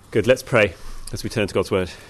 Good, let's pray as we turn to God's word.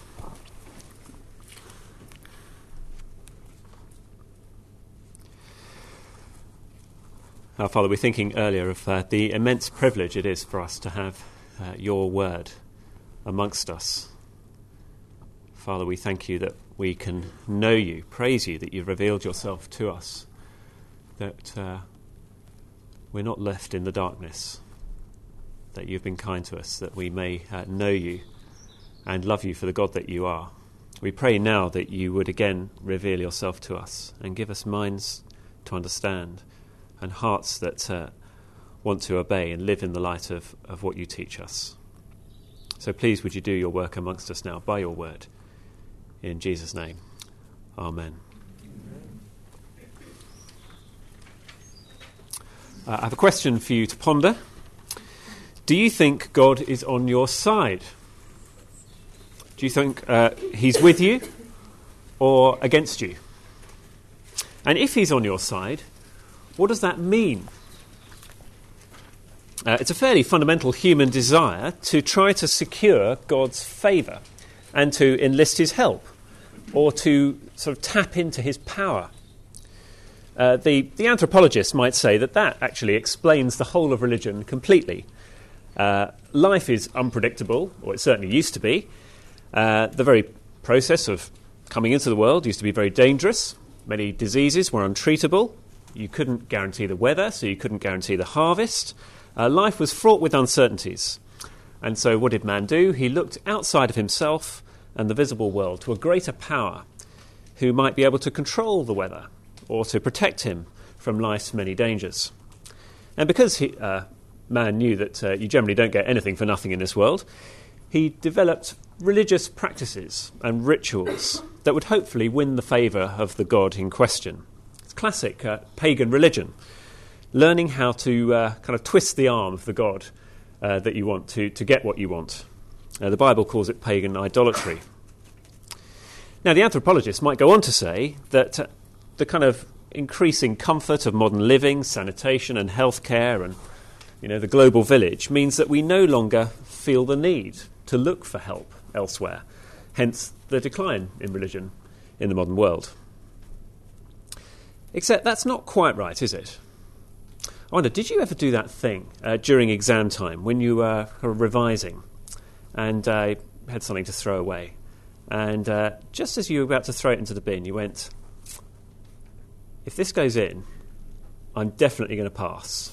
Our Father, we're thinking earlier of the immense privilege it is for us to have your word amongst us. Father, we thank you that we can know you, praise you, that you've revealed yourself to us, that we're not left in the darkness, that you've been kind to us, that we may know you and love you for the God that you are. We pray now that you would again reveal yourself to us and give us minds to understand and hearts that want to obey and live in the light of what you teach us. So please would you do your work amongst us now by your word. In Jesus' name, amen. I have a question for you to ponder. Do you think God is on your side? Do you think he's with you or against you? And if he's on your side, what does that mean? It's a fairly fundamental human desire to try to secure God's favour and to enlist his help or to sort of tap into his power. The anthropologist might say that actually explains the whole of religion completely. Life is unpredictable, or it certainly used to be. The very process of coming into the world used to be very dangerous. Many diseases were untreatable. You couldn't guarantee the weather, so you couldn't guarantee the harvest. Life was fraught with uncertainties. And so what did man do? He looked outside of himself and the visible world to a greater power who might be able to control the weather or to protect him from life's many dangers. And because man knew that you generally don't get anything for nothing in this world, he developed religious practices and rituals that would hopefully win the favour of the God in question. It's classic pagan religion, learning how to kind of twist the arm of the God that you want to get what you want. The Bible calls it pagan idolatry. Now, the anthropologist might go on to say that the kind of increasing comfort of modern living, sanitation and healthcare and the global village means that we no longer feel the need to look for help elsewhere, hence the decline in religion in the modern world. Except that's not quite right, is it? I wonder, did you ever do that thing during exam time when you were revising and had something to throw away? And just as you were about to throw it into the bin, you went, if this goes in, I'm definitely going to pass.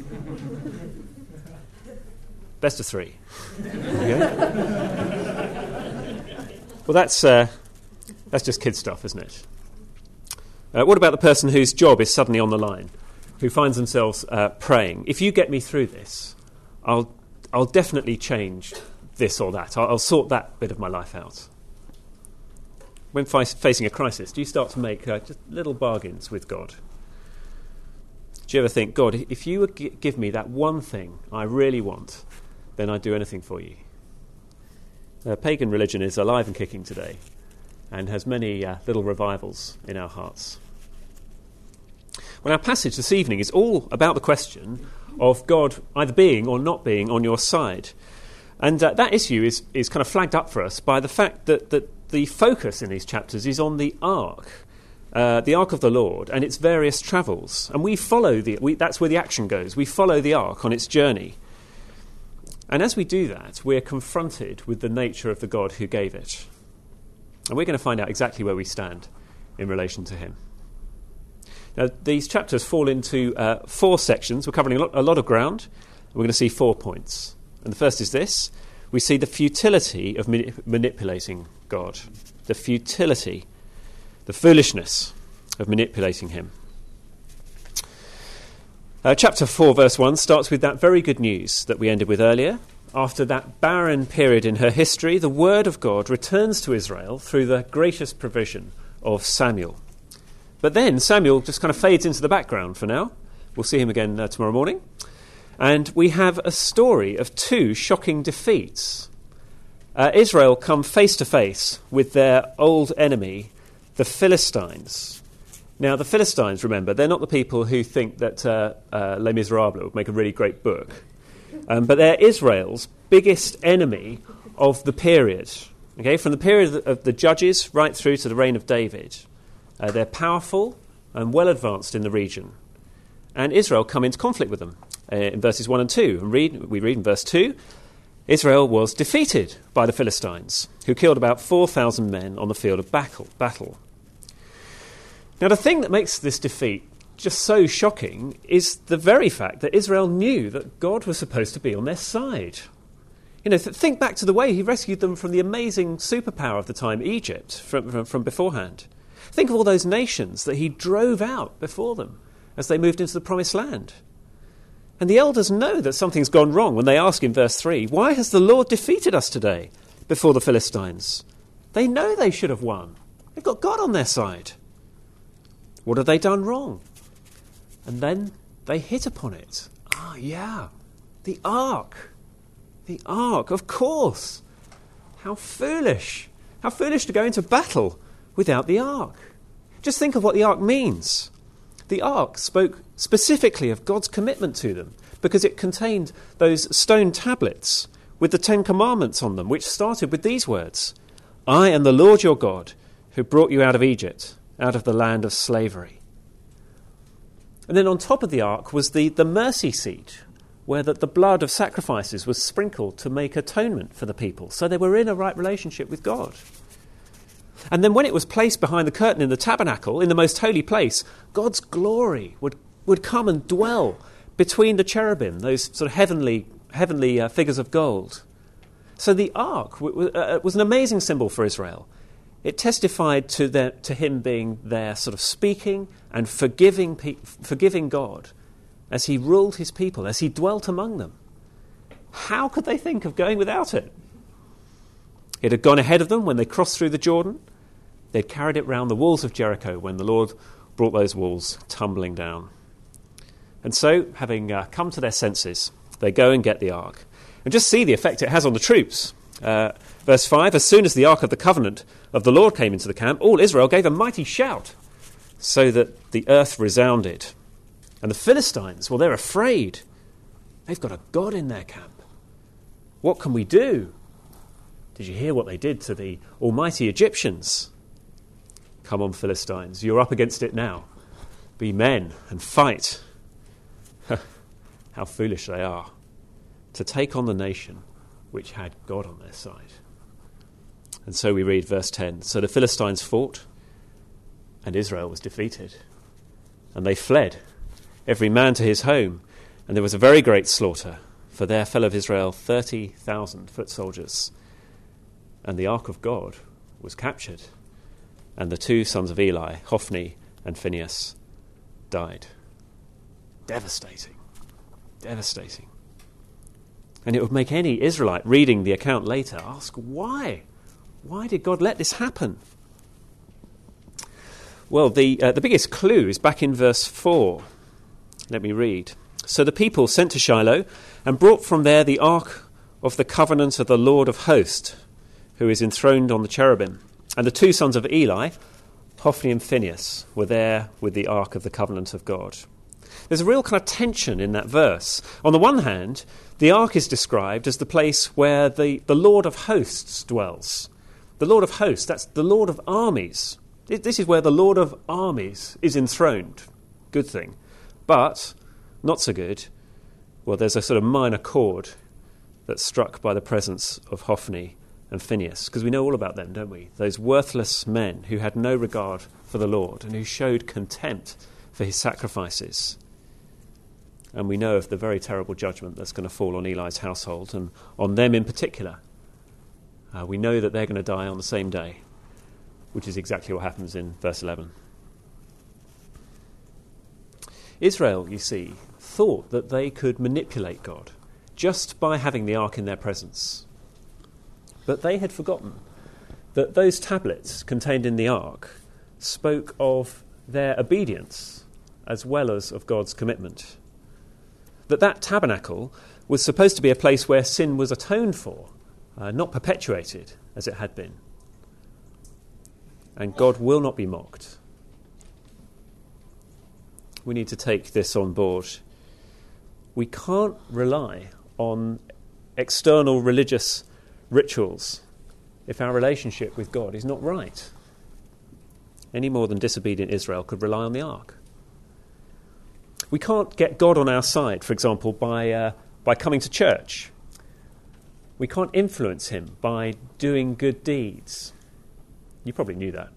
Best of three. Okay? Well, that's just kid stuff, isn't it? What about the person whose job is suddenly on the line, who finds themselves praying? If you get me through this, I'll definitely change this or that. I'll sort that bit of my life out. When facing a crisis, do you start to make just little bargains with God? Do you ever think, God, if you would give me that one thing I really want, then I'd do anything for you? Pagan religion is alive and kicking today and has many little revivals in our hearts. Well, our passage this evening is all about the question of God either being or not being on your side. And that issue is kind of flagged up for us by the fact that the focus in these chapters is on the ark of the Lord and its various travels. And we follow that's where the action goes. We follow the ark on its journey. And as we do that, we're confronted with the nature of the God who gave it. And we're going to find out exactly where we stand in relation to him. Now, these chapters fall into 4 sections. We're covering a lot of ground. We're going to see 4 points. And the first is this. We see the futility of manipulating God. The futility, the foolishness of manipulating him. Chapter 4, verse 1 starts with that very good news that we ended with earlier. After that barren period in her history, the word of God returns to Israel through the gracious provision of Samuel. But then Samuel just kind of fades into the background for now. We'll see him again tomorrow morning. And we have a story of 2 shocking defeats. Israel come face to face with their old enemy, the Philistines. Now, the Philistines, remember, they're not the people who think that Les Miserables would make a really great book. But they're Israel's biggest enemy of the period. Okay, from the period of the Judges right through to the reign of David. They're powerful and well advanced in the region. And Israel come into conflict with them in verses 1 and 2. And we read in verse 2, Israel was defeated by the Philistines, who killed about 4,000 men on the field of battle. Now, the thing that makes this defeat just so shocking is the very fact that Israel knew that God was supposed to be on their side. Think back to the way he rescued them from the amazing superpower of the time, Egypt, from beforehand. Think of all those nations that he drove out before them as they moved into the promised land. And the elders know that something's gone wrong when they ask in verse 3, why has the Lord defeated us today before the Philistines? They know they should have won. They've got God on their side. What have they done wrong? And then they hit upon it. The ark. The ark, of course. How foolish. How foolish to go into battle without the ark. Just think of what the ark means. The ark spoke specifically of God's commitment to them because it contained those stone tablets with the 10 Commandments on them, which started with these words, I am the Lord your God who brought you out of Egypt, out of the land of slavery. And then on top of the ark was the mercy seat, where the blood of sacrifices was sprinkled to make atonement for the people. So they were in a right relationship with God. And then when it was placed behind the curtain in the tabernacle, in the most holy place, God's glory would come and dwell between the cherubim, those sort of heavenly figures of gold. So the ark was an amazing symbol for Israel. It testified to him being there sort of speaking and forgiving God as he ruled his people, as he dwelt among them. How could they think of going without it? It had gone ahead of them when they crossed through the Jordan. They'd carried it round the walls of Jericho when the Lord brought those walls tumbling down. And so, having come to their senses, they go and get the ark. And just see the effect it has on the troops. Verse 5, as soon as the ark of the covenant of the Lord came into the camp, all Israel gave a mighty shout, so that the earth resounded. And the Philistines, well, they're afraid. They've got a god in their camp. What can we do? Did you hear what they did to the almighty Egyptians? Come on, Philistines, you're up against it now. Be men and fight. How foolish they are to take on the nation which had God on their side. And so we read verse 10. So the Philistines fought, and Israel was defeated. And they fled, every man to his home. And there was a very great slaughter, for there fell of Israel 30,000 foot soldiers. And the ark of God was captured. And the 2 sons of Eli, Hophni and Phinehas, died. Devastating. Devastating. And it would make any Israelite reading the account later ask, why? Why did God let this happen? Well, the biggest clue is back in verse 4. Let me read. So the people sent to Shiloh and brought from there the ark of the covenant of the Lord of hosts, who is enthroned on the cherubim. And the 2 sons of Eli, Hophni and Phinehas, were there with the ark of the covenant of God. There's a real kind of tension in that verse. On the one hand, the ark is described as the place where the Lord of hosts dwells. The Lord of hosts, that's the Lord of armies. This is where the Lord of armies is enthroned. Good thing. But, not so good, well, there's a sort of minor chord that's struck by the presence of Hophni and Phinehas, because we know all about them, don't we? Those worthless men who had no regard for the Lord and who showed contempt for his sacrifices. And we know of the very terrible judgment that's going to fall on Eli's household and on them in particular. We know that they're going to die on the same day, which is exactly what happens in verse 11. Israel, you see, thought that they could manipulate God just by having the ark in their presence. But they had forgotten that those tablets contained in the ark spoke of their obedience as well as of God's commitment. That tabernacle was supposed to be a place where sin was atoned for, not perpetuated as it had been. And God will not be mocked. We need to take this on board. We can't rely on external religious rituals if our relationship with God is not right, any more than disobedient Israel could rely on the ark. We can't get God on our side, for example, by coming to church. We can't influence him by doing good deeds. You probably knew that.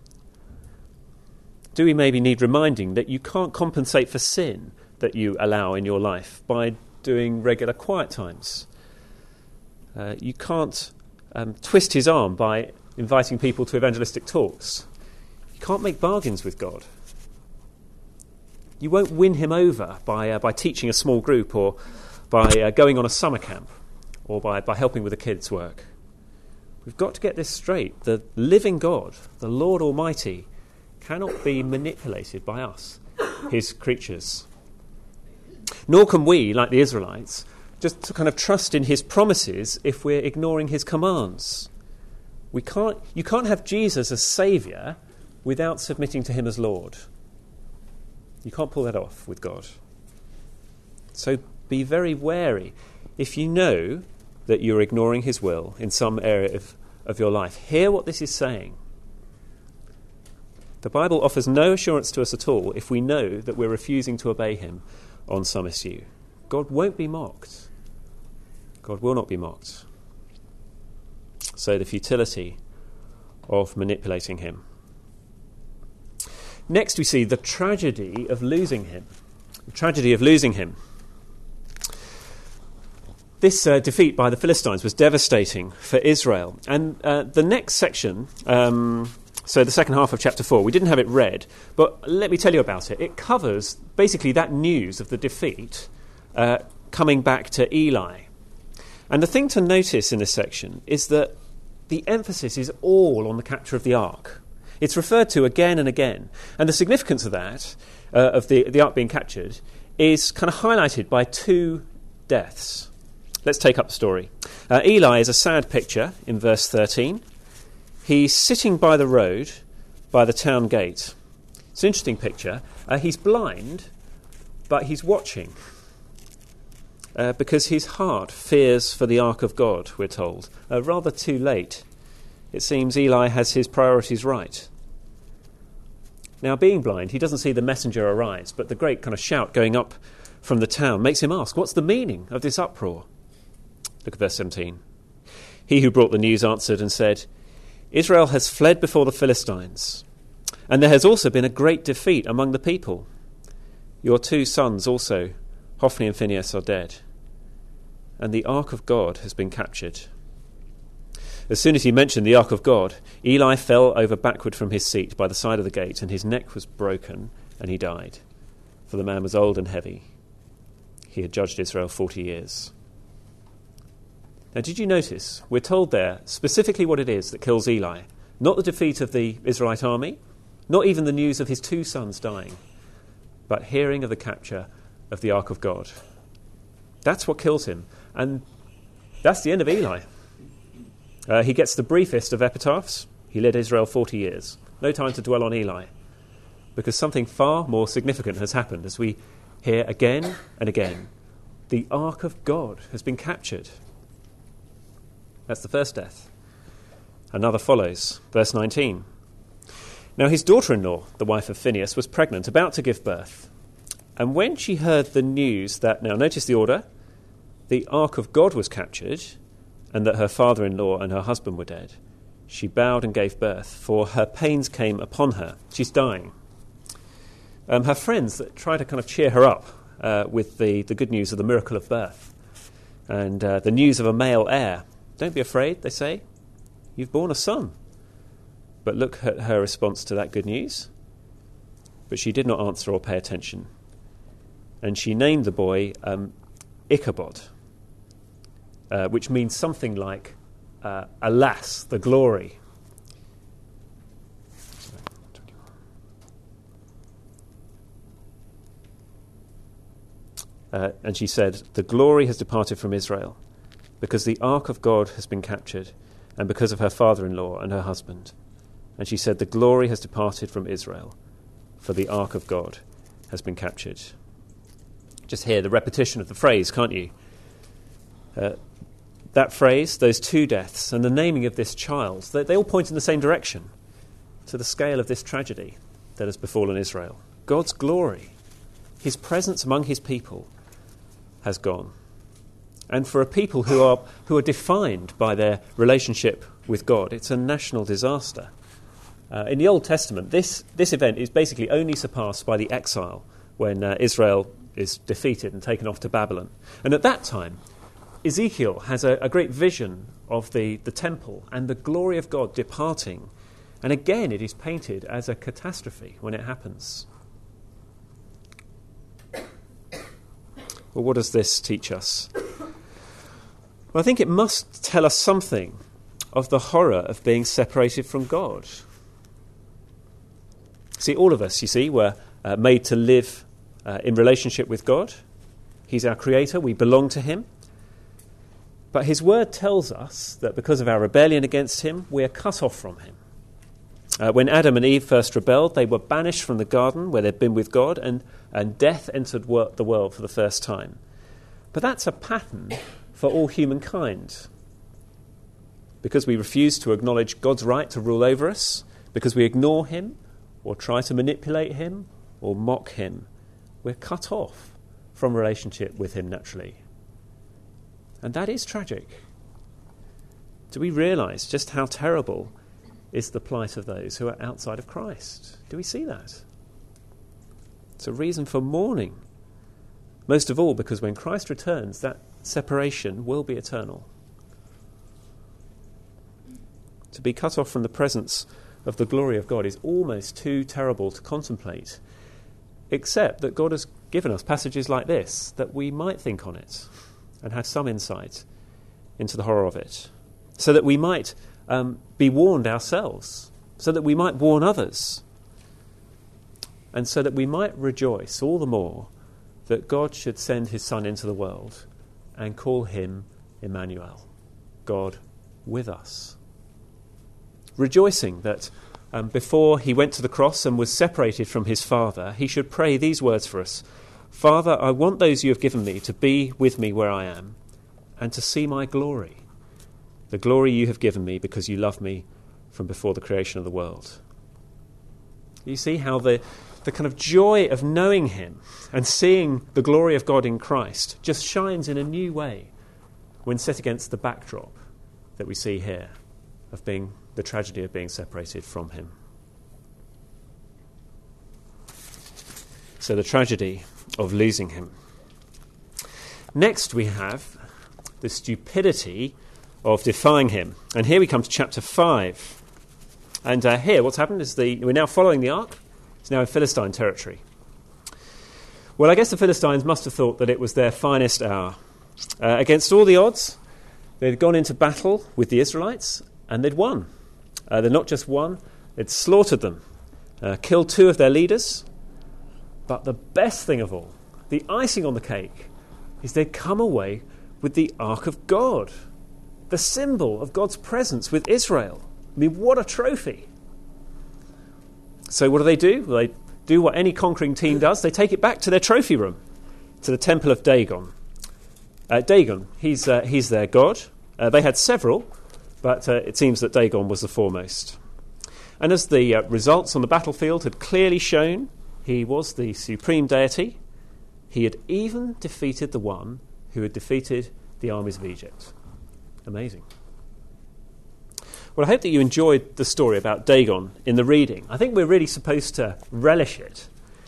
Do we maybe need reminding that you can't compensate for sin that you allow in your life by doing regular quiet times? You can't twist his arm by inviting people to evangelistic talks. You can't make bargains with God. You won't win him over by teaching a small group or by going on a summer camp or by helping with the kids' work. We've got to get this straight. The living God, the Lord Almighty, cannot be manipulated by us, his creatures. Nor can we, like the Israelites, just kind of trust in his promises if we're ignoring his commands. You can't have Jesus as Saviour without submitting to him as Lord. You can't pull that off with God. So be very wary. If you know that you're ignoring his will in some area of your life, hear what this is saying. The Bible offers no assurance to us at all if we know that we're refusing to obey him on some issue. God won't be mocked. God will not be mocked. So the futility of manipulating him. Next we see the tragedy of losing him. The tragedy of losing him. This defeat by the Philistines was devastating for Israel. And the next section, so the second half of chapter 4, we didn't have it read, but let me tell you about it. It covers basically that news of the defeat coming back to Eli. And the thing to notice in this section is that the emphasis is all on the capture of the ark. It's referred to again and again. And the significance of that, of the ark being captured, is kind of highlighted by two deaths. Let's take up the story. Eli is a sad picture in verse 13. He's sitting by the road, by the town gate. It's an interesting picture. He's blind, but he's watching. Because his heart fears for the ark of God, we're told. Rather too late. It seems Eli has his priorities right. Now, being blind, he doesn't see the messenger arise, but the great kind of shout going up from the town makes him ask, what's the meaning of this uproar? Look at verse 17. He who brought the news answered and said, Israel has fled before the Philistines, and there has also been a great defeat among the people. Your two sons also, Hophni and Phinehas, are dead, and the ark of God has been captured. As soon as he mentioned the ark of God, Eli fell over backward from his seat by the side of the gate, and his neck was broken, and he died. For the man was old and heavy. He had judged Israel 40 years. Now, did you notice? We're told there specifically what it is that kills Eli. Not the defeat of the Israelite army, not even the news of his two sons dying, but hearing of the capture of the ark of God. That's what kills him. And that's the end of Eli. He gets the briefest of epitaphs. He led Israel 40 years. No time to dwell on Eli, because something far more significant has happened, as we hear again and again. The ark of God has been captured. That's the first death. Another follows. Verse 19. Now his daughter-in-law, the wife of Phinehas, was pregnant, about to give birth. And when she heard the news that, now notice the order, the ark of God was captured, and that her father-in-law and her husband were dead, she bowed and gave birth, for her pains came upon her. She's dying. Her friends try to kind of cheer her up with the good news of the miracle of birth and the news of a male heir. Don't be afraid, they say. You've borne a son. But look at her response to that good news. But she did not answer or pay attention. And she named the boy Ichabod, which means something like, alas, the glory. And she said, the glory has departed from Israel, because the ark of God has been captured, and because of her father-in-law and her husband. And she said, the glory has departed from Israel, for the ark of God has been captured. Just hear the repetition of the phrase, can't you? That phrase, those two deaths, and the naming of this child, they all point in the same direction, to the scale of this tragedy that has befallen Israel. God's glory, his presence among his people, has gone. And for a people who are defined by their relationship with God, it's a national disaster. In the Old Testament, this event is basically only surpassed by the exile when Israel is defeated and taken off to Babylon. And at that time, Ezekiel has a great vision of the temple and the glory of God departing. And again, it is painted as a catastrophe when it happens. Well, what does this teach us? Well, I think it must tell us something of the horror of being separated from God. See, all of us, you see, were made to live in relationship with God. He's our creator. We belong to him. But his word tells us that because of our rebellion against him, we are cut off from him. When Adam and Eve first rebelled, they were banished from the garden where they'd been with God, and death entered the world for the first time. But that's a pattern for all humankind. Because we refuse to acknowledge God's right to rule over us, because we ignore him, or try to manipulate him, or mock him, we're cut off from relationship with him naturally. And that is tragic. Do we realise just how terrible is the plight of those who are outside of Christ? Do we see that? It's a reason for mourning. Most of all because when Christ returns, that separation will be eternal. To be cut off from the presence of the glory of God is almost too terrible to contemplate, except that God has given us passages like this that we might think on it and have some insight into the horror of it, so that we might be warned ourselves, so that we might warn others, and so that we might rejoice all the more that God should send his Son into the world and call him Emmanuel, God with us. Rejoicing that before he went to the cross and was separated from his Father, he should pray these words for us: Father, I want those you have given me to be with me where I am and to see my glory, the glory you have given me because you loved me from before the creation of the world. You see how the kind of joy of knowing him and seeing the glory of God in Christ just shines in a new way when set against the backdrop that we see here of being the tragedy of being separated from him. So the tragedy of losing him. Next we have the stupidity of defying him. And here we come to chapter 5. And here what's happened is we're now following the ark. It's now in Philistine territory. Well, I guess the Philistines must have thought that it was their finest hour. Against all the odds, they'd gone into battle with the Israelites and they'd won. They'd not just won, they'd slaughtered them, killed 2 of their leaders. But the best thing of all, the icing on the cake, is they'd come away with the Ark of God, the symbol of God's presence with Israel. I mean, what a trophy. So what do? Well, they do what any conquering team does. They take it back to their trophy room, to the temple of Dagon. Dagon, he's their god. They had several, but it seems that Dagon was the foremost. And as the results on the battlefield had clearly shown, he was the supreme deity. He had even defeated the one who had defeated the armies of Egypt. Amazing. Well, I hope that you enjoyed the story about Dagon in the reading. I think we're really supposed to relish it.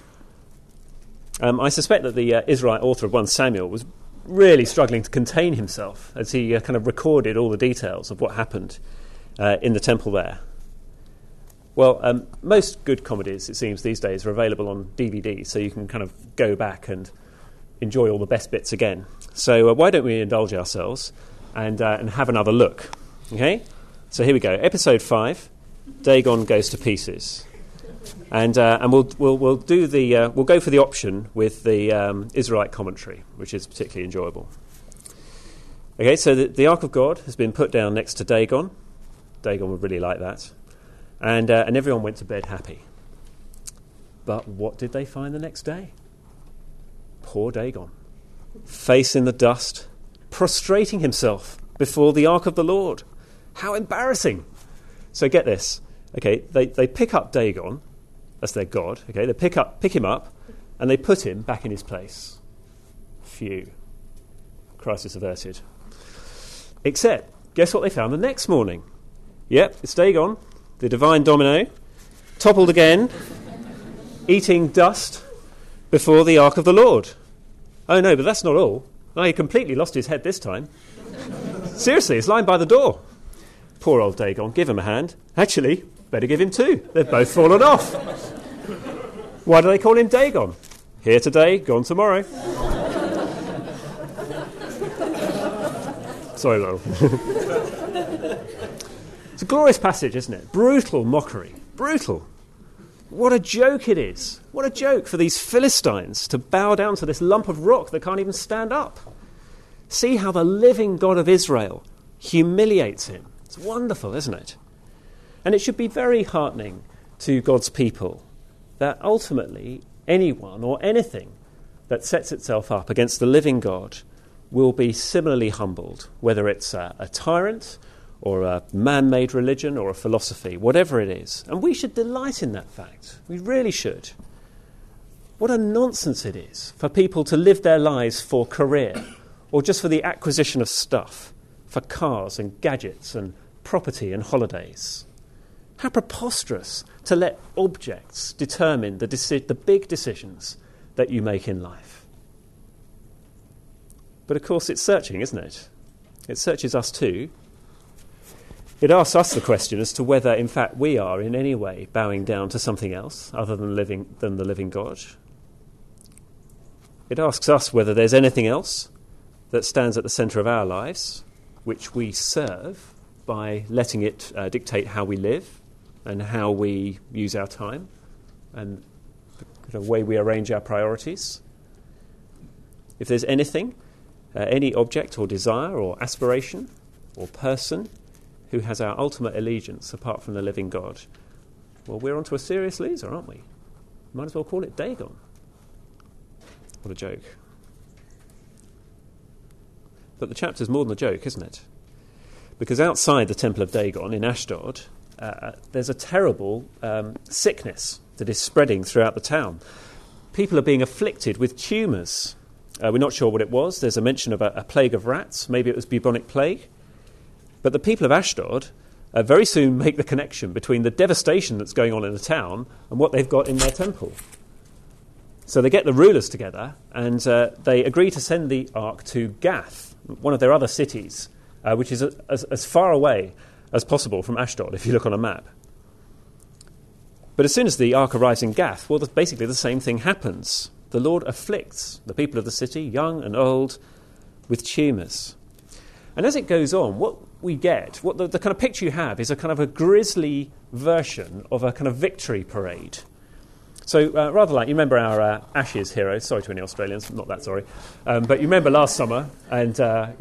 I suspect that the Israelite author of 1 Samuel was really struggling to contain himself as he kind of recorded all the details of what happened in the temple there. Well, most good comedies, it seems, these days are available on DVD, so you can kind of go back and enjoy all the best bits again. So why don't we indulge ourselves and have another look? Okay? So here we go. Episode 5, Dagon goes to pieces, and we'll go for the option with the Israelite commentary, which is particularly enjoyable. Okay, so the Ark of God has been put down next to Dagon. Dagon would really like that. And everyone went to bed happy. But what did they find the next day? Poor Dagon. Face in the dust, prostrating himself before the ark of the Lord. How embarrassing. So get this. Okay, they pick up Dagon, that's their god. Okay, they pick him up, and they put him back in his place. Phew. Crisis averted. Except, guess what they found the next morning? Yep, it's Dagon, the divine domino, toppled again, eating dust before the ark of the Lord. Oh no, but that's not all. No, he completely lost his head this time. Seriously, it's lying by the door. Poor old Dagon, give him a hand. Actually, better give him two. They've both fallen off. Why do they call him Dagon? Here today, gone tomorrow. Sorry, Laurel. It's a glorious passage, isn't it? Brutal mockery. Brutal. What a joke it is. What a joke for these Philistines to bow down to this lump of rock that can't even stand up. See how the living God of Israel humiliates him. It's wonderful, isn't it? And it should be very heartening to God's people that ultimately anyone or anything that sets itself up against the living God will be similarly humbled, whether it's a tyrant or a man-made religion or a philosophy, whatever it is. And we should delight in that fact. We really should. What a nonsense it is for people to live their lives for career or just for the acquisition of stuff, for cars and gadgets and property and holidays. How preposterous to let objects determine the big decisions that you make in life. But of course it's searching, isn't it? It searches us too. It asks us the question as to whether, in fact, we are in any way bowing down to something else other than the living God. It asks us whether there's anything else that stands at the centre of our lives, which we serve by letting it dictate how we live and how we use our time and the way we arrange our priorities. If there's anything, any object or desire or aspiration or person who has our ultimate allegiance apart from the living God, well, we're onto a serious loser, aren't we? Might as well call it Dagon. What a joke. But the chapter's more than a joke, isn't it? Because outside the temple of Dagon in Ashdod, there's a terrible sickness that is spreading throughout the town. People are being afflicted with tumours. We're not sure what it was. There's a mention of a plague of rats. Maybe it was bubonic plague. But the people of Ashdod very soon make the connection between the devastation that's going on in the town and what they've got in their temple. So they get the rulers together and they agree to send the ark to Gath, one of their other cities, which is as far away as possible from Ashdod, if you look on a map. But as soon as the ark arrives in Gath, well, basically the same thing happens. The Lord afflicts the people of the city, young and old, with tumours. And as it goes on, what we get, what the kind of picture you have is a kind of a grisly version of a kind of victory parade. So rather like, you remember our Ashes heroes, sorry to any Australians, not that sorry, but you remember last summer and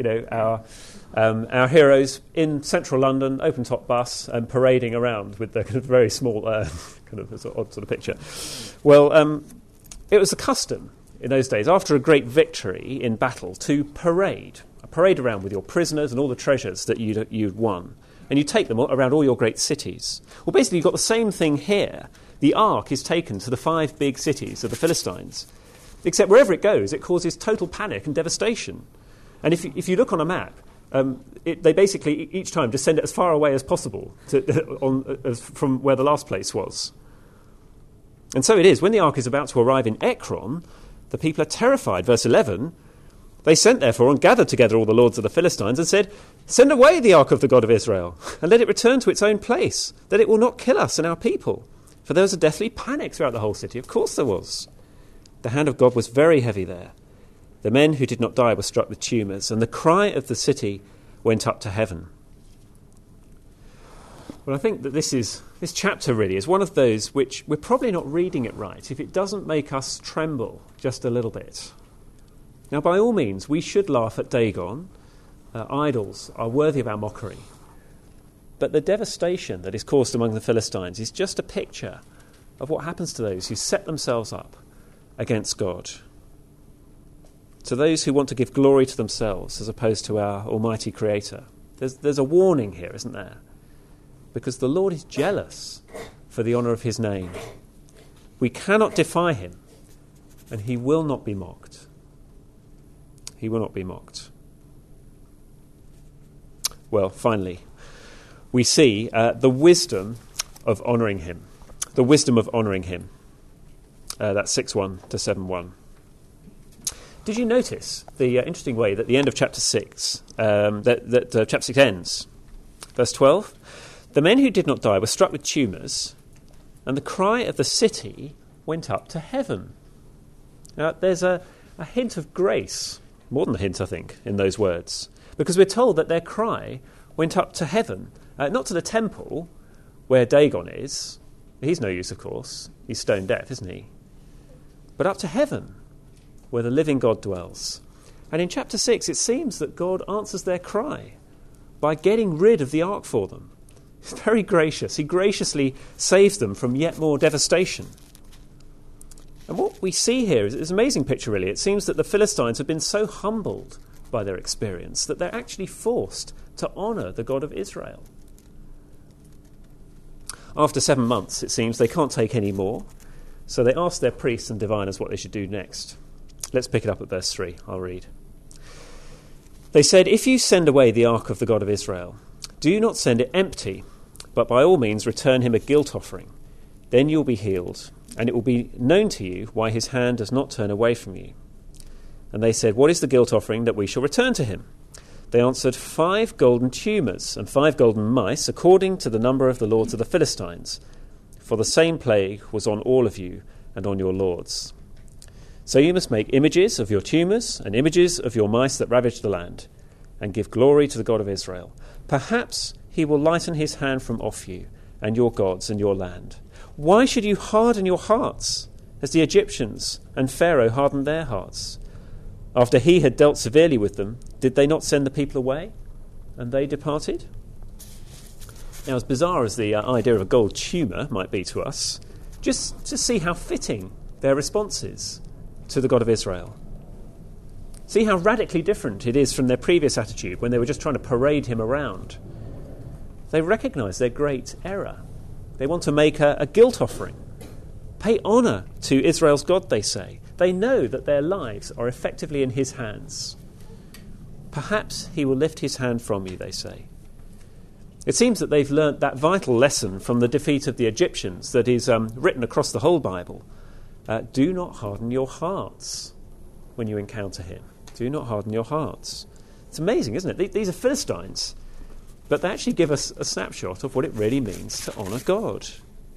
our heroes in central London, open-top bus, and parading around with the kind of very small, kind of odd sort of picture. Well, it was a custom in those days, after a great victory in battle, to parade around with your prisoners and all the treasures that you'd won. And you take them around all your great cities. Well, basically, you've got the same thing here. The ark is taken to the 5 big cities of the Philistines. Except wherever it goes, it causes total panic and devastation. And if you look on a map, they basically each time just send it as far away as possible from where the last place was. And so it is. When the ark is about to arrive in Ekron, the people are terrified. Verse 11, they sent, therefore, and gathered together all the lords of the Philistines and said, "Send away the ark of the God of Israel, and let it return to its own place, that it will not kill us and our people." For there was a deathly panic throughout the whole city. Of course there was. The hand of God was very heavy there. The men who did not die were struck with tumours, and the cry of the city went up to heaven. Well, I think that this chapter really is one of those which we're probably not reading it right if it doesn't make us tremble just a little bit. Now, by all means, we should laugh at Dagon. Idols are worthy of our mockery. But the devastation that is caused among the Philistines is just a picture of what happens to those who set themselves up against God. to those who want to give glory to themselves as opposed to our almighty Creator. There's a warning here, isn't there? Because the Lord is jealous for the honour of his name. We cannot defy him, and he will not be mocked. He will not be mocked. Well, finally, we see the wisdom of honouring him. The wisdom of honouring him. That's 6:1 to 7:1. Did you notice the interesting way that the end of chapter 6, chapter 6 ends? Verse 12, the men who did not die were struck with tumours, and the cry of the city went up to heaven. Now, there's a hint of grace, more than a hint, I think, in those words, because we're told that their cry went up to heaven, not to the temple where Dagon is. He's no use, of course. He's stone deaf, isn't he? But up to heaven, where the living God dwells. And in chapter 6, it seems that God answers their cry by getting rid of the ark for them. He's very gracious. He graciously saves them from yet more devastation. And what we see here is an amazing picture, really. It seems that the Philistines have been so humbled by their experience that they're actually forced to honour the God of Israel. After 7 months, it seems, they can't take any more, so they ask their priests and diviners what they should do next. Let's pick it up at verse 3. I'll read. They said, "If you send away the ark of the God of Israel, do not send it empty, but by all means return him a guilt offering. Then you will be healed, and it will be known to you why his hand does not turn away from you." And they said, "What is the guilt offering that we shall return to him?" They answered, 5 golden tumours and 5 golden mice, according to the number of the lords of the Philistines. For the same plague was on all of you and on your lords. So you must make images of your tumours and images of your mice that ravage the land, and give glory to the God of Israel. Perhaps he will lighten his hand from off you and your gods and your land. Why should you harden your hearts, as the Egyptians and Pharaoh hardened their hearts? After he had dealt severely with them, did they not send the people away, and they departed? Now, as bizarre as the idea of a gold tumour might be to us, just to see how fitting their response is to the God of Israel. See how radically different it is from their previous attitude when they were just trying to parade him around. They recognise their great error. They want to make a guilt offering. Pay honour to Israel's God, they say. They know that their lives are effectively in his hands. Perhaps he will lift his hand from you, they say. It seems that they've learnt that vital lesson from the defeat of the Egyptians that is written across the whole Bible. Do not harden your hearts when you encounter him. Do not harden your hearts. It's amazing, isn't it? These are Philistines, but they actually give us a snapshot of what it really means to honour God.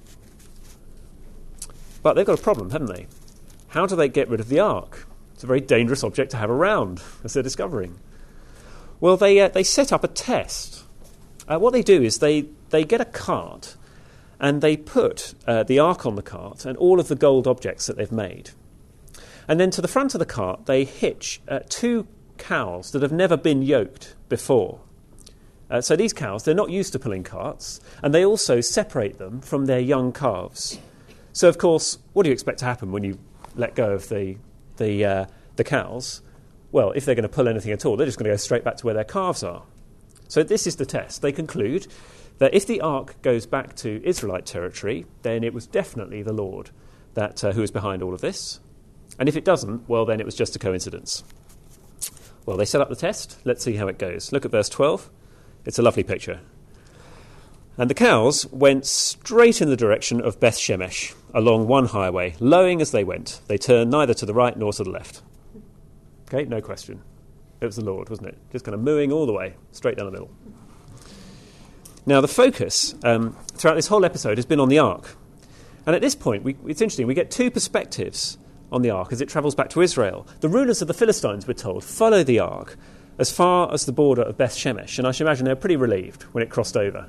But they've got a problem, haven't they? How do they get rid of the ark? It's a very dangerous object to have around, as they're discovering. Well, they set up a test. What they do is they get a cart and they put the ark on the cart and all of the gold objects that they've made. And then to the front of the cart they hitch 2 cows that have never been yoked before. So these cows, they're not used to pulling carts, and they also separate them from their young calves. So, of course, what do you expect to happen when you let go of the cows? Well, if they're going to pull anything at all, they're just going to go straight back to where their calves are. So this is the test. They conclude that if the ark goes back to Israelite territory, then it was definitely the Lord who was behind all of this. And if it doesn't, well, then it was just a coincidence. Well, they set up the test. Let's see how it goes. Look at verse 12. It's a lovely picture. And the cows went straight in the direction of Beth Shemesh, along one highway, lowing as they went. They turned neither to the right nor to the left. Okay, no question. It was the Lord, wasn't it? Just kind of mooing all the way, straight down the middle. Now, the focus throughout this whole episode has been on the ark. And at this point, it's interesting, we get 2 perspectives on the ark as it travels back to Israel. The rulers of the Philistines, we're told, follow the ark as far as the border of Beth Shemesh. And I should imagine they were pretty relieved when it crossed over.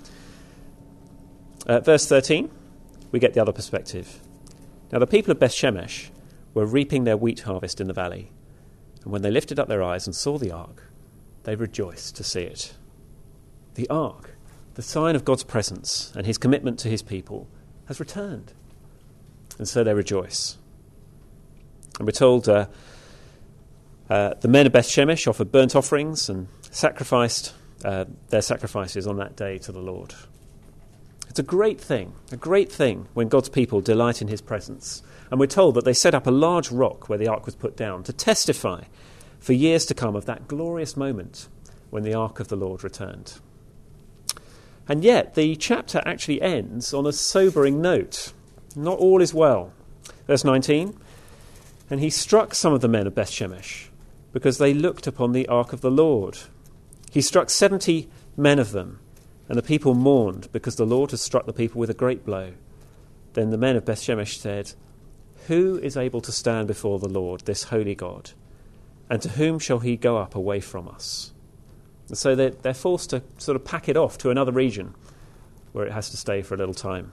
Verse 13, we get the other perspective. Now, the people of Beth Shemesh were reaping their wheat harvest in the valley. And when they lifted up their eyes and saw the ark, they rejoiced to see it. The ark, the sign of God's presence and his commitment to his people, has returned. And so they rejoice. And we're told The men of Beth Shemesh offered burnt offerings and sacrificed their sacrifices on that day to the Lord. It's a great thing when God's people delight in his presence. And we're told that they set up a large rock where the ark was put down to testify for years to come of that glorious moment when the ark of the Lord returned. And yet the chapter actually ends on a sobering note. Not all is well. Verse 19, and he struck some of the men of Beth Shemesh because they looked upon the ark of the Lord. He struck 70 men of them, and the people mourned because the Lord had struck the people with a great blow. Then the men of Beth Shemesh said, who is able to stand before the Lord, this holy God? And to whom shall he go up away from us? And so they're forced to sort of pack it off to another region where it has to stay for a little time.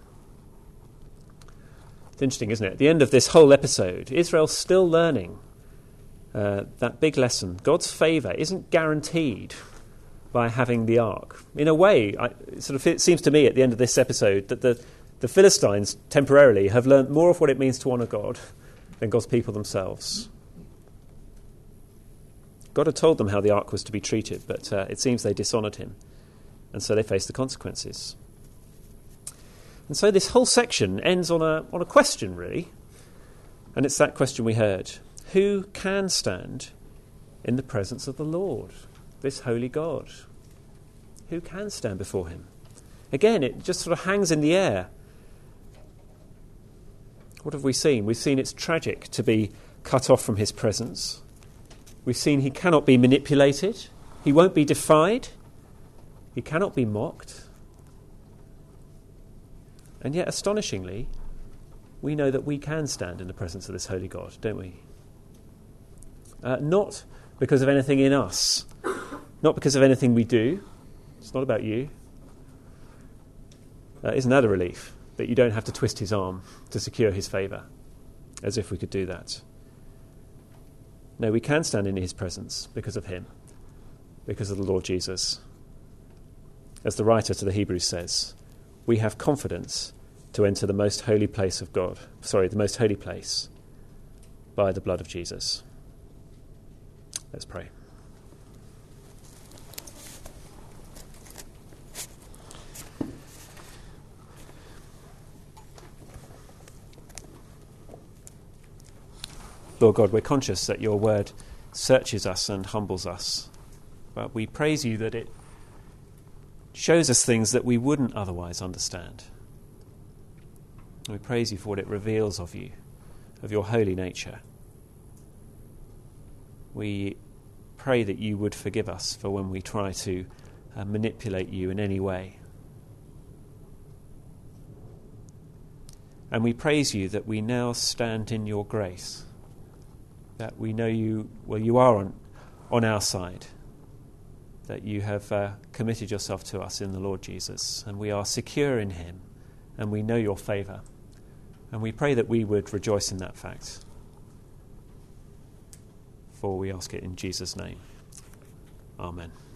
It's interesting, isn't it? At the end of this whole episode, Israel's still learning that big lesson. God's favour isn't guaranteed by having the ark. In a way, it seems to me at the end of this episode that the Philistines temporarily have learnt more of what it means to honour God than God's people themselves. God had told them how the ark was to be treated, but it seems they dishonoured him, and so they faced the consequences. And so this whole section ends on a question, really, and it's that question we heard. Who can stand in the presence of the Lord, this holy God? Who can stand before him? Again, it just sort of hangs in the air. What have we seen? We've seen it's tragic to be cut off from his presence. We've seen he cannot be manipulated. He won't be defied. He cannot be mocked. And yet, astonishingly, we know that we can stand in the presence of this holy God, don't we? Not because of anything in us. Not because of anything we do. It's not about you. Isn't that a relief? That you don't have to twist his arm to secure his favour, as if we could do that. No, we can stand in his presence because of him, because of the Lord Jesus. As the writer to the Hebrews says, we have confidence to enter the most holy place of God, the most holy place by the blood of Jesus. Let's pray. Lord God, we're conscious that your word searches us and humbles us, but we praise you that it shows us things that we wouldn't otherwise understand. We praise you for what it reveals of you, of your holy nature. We pray that you would forgive us for when we try to manipulate you in any way. And we praise you that we now stand in your grace, that we know you are on our side, that you have committed yourself to us in the Lord Jesus, and we are secure in him, and we know your favour. And we pray that we would rejoice in that fact. For we ask it in Jesus' name. Amen.